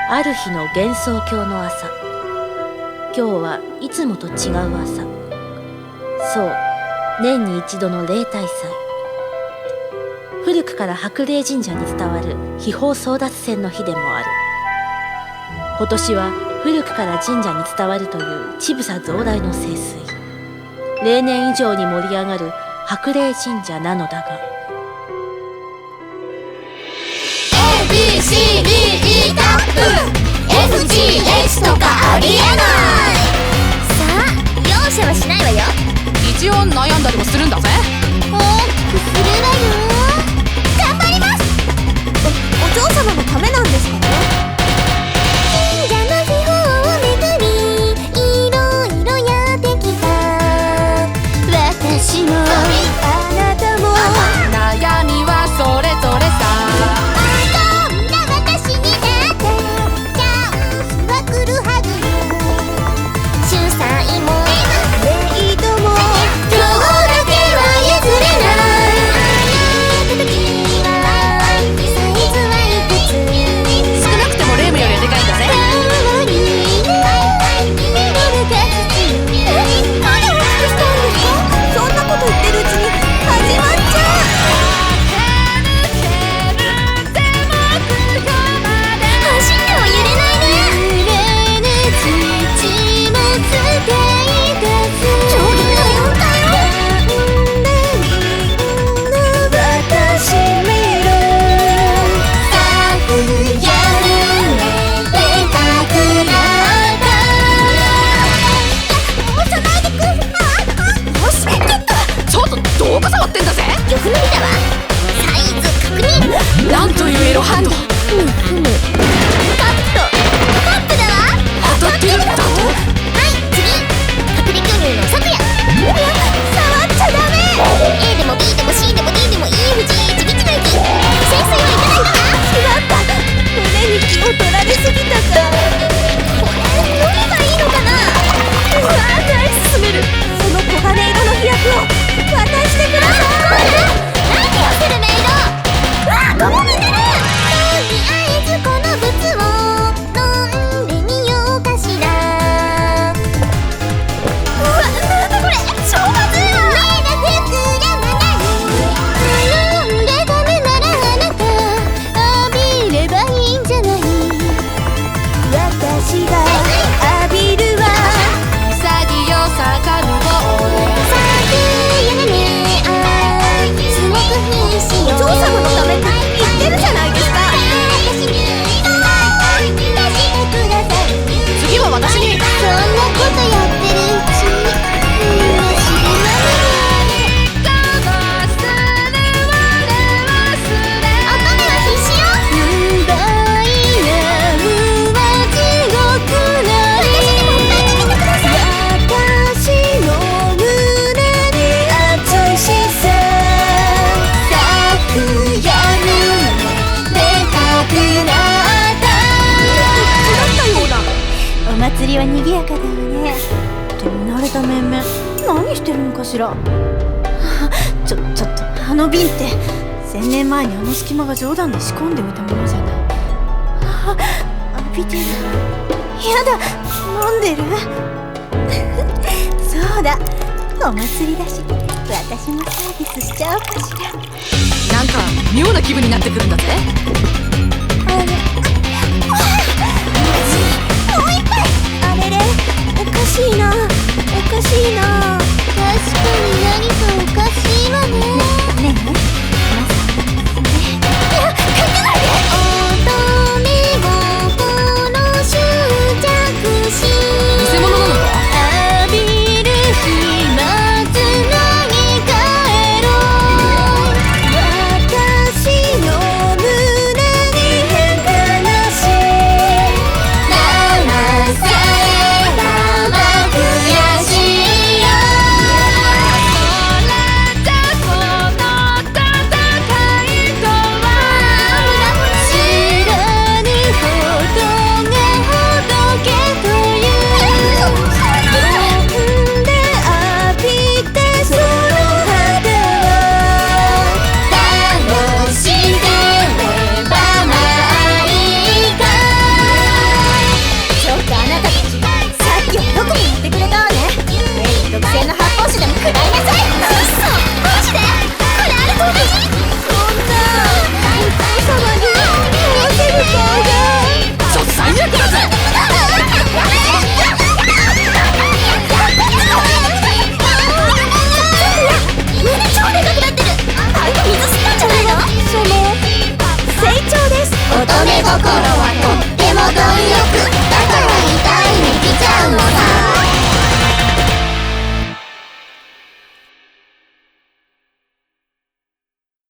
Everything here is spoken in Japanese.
ある日の幻想郷の朝。今日はいつもと違う朝。そう、年に一度の例大祭。古くから白麗神社に伝わる秘宝争奪戦の日でもある。今年は古くから神社に伝わるという乳房増大の盛衰。例年以上に盛り上がる白麗神社なのだが、 ABCDE タップ FGH とかありえない。さあ容赦はしないわよ。 一応悩んだりもするんだぜ。 大きくするわよ。頑張ります。お嬢様のためなんですかね。神社の秘宝をめぐりいろいろやってきた。私もあなたも悩みはそれぞれさ。 そんな私にだってチャンスは来るはずよ。主催もメイドも今日だけは譲れない。あなた時はサイズはいくつ。 少なくてもレームよりはでかいんだぜ。 そんなこと言ってるうちに始まっちゃう。走っても揺れないね。揺れぬ土もつけいです。上下の4回私見ろ。咲く夜でかくなった。押さないでくれ。よし、ゲット。 ちょっとどこ触ってんだぜ。 よく見たわ。サイズ確認。 なんというエロハンド。 カップだわ。 当たってるんだと。 はい、次隠れ巨乳の咲夜。触っちゃダメ。 A でも B でも C でも D でも EFG ちぎちがいき。潜水はいかないかな。しまった、胸に気を取られすぎたか。これどれがいいのかな。うわー、大進める。その黄金色の飛躍を渡してください。何をするメイド。うわー、こぼれてる。とりあえずこのブツを飲んでみようかしら。うわ、なんだこれ、超まずいわ。目が膨らまない。飲んでダメならあなた浴びればいいんじゃない。私が浴びるわ。 潔さかぬご咲く夢ね。すごく必死よ。お嬢様のためって言ってるじゃないですか。私に出してください。 次は私に。 そんなことやってるうちに知りま乙女は必死よ。ダイヤルは地獄なり。私にも歌ってみてください。私の胸に熱い視線。咲く夜でかくなった。お祭りは賑やかだわね。手に慣れた面々、何してるのかしら。ちょっとあの瓶って1000年前にあの隙間が冗談で仕込んでおいたものじゃない。浴びてる。やだ、飲んでる。そうだ、お祭りだし私もサービスしちゃおうかしら。 なんか妙な気分になってくるんだぜ。 もう一杯。あれれ、おかしいな。確かに何かおかしいわね。ねえ、いや、かけないで。乙女心執着し偽物なのか。 浴びる飛沫つなぎ替えろ。私の胸に変化なし。騙されたま悔しいよ。 は